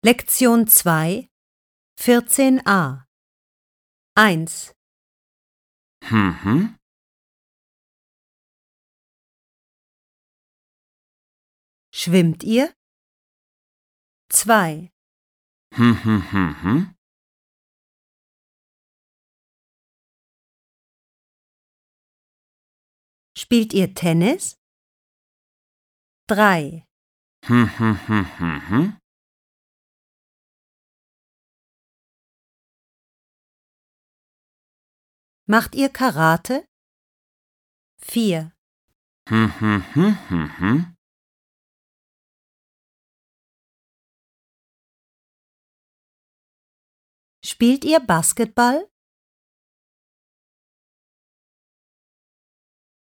Lektion 2, 14a 1. Schwimmt ihr? 2. Spielt ihr Tennis? 3. Macht ihr Karate? 4. Spielt ihr Basketball?